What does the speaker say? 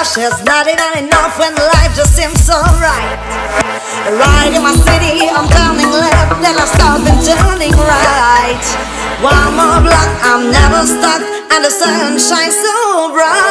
rush is not even enough when life just seems so right. Right in my city, I'm turning left, then I stop and turning right. One more block, I'm never stuck, and the sun shines so bright.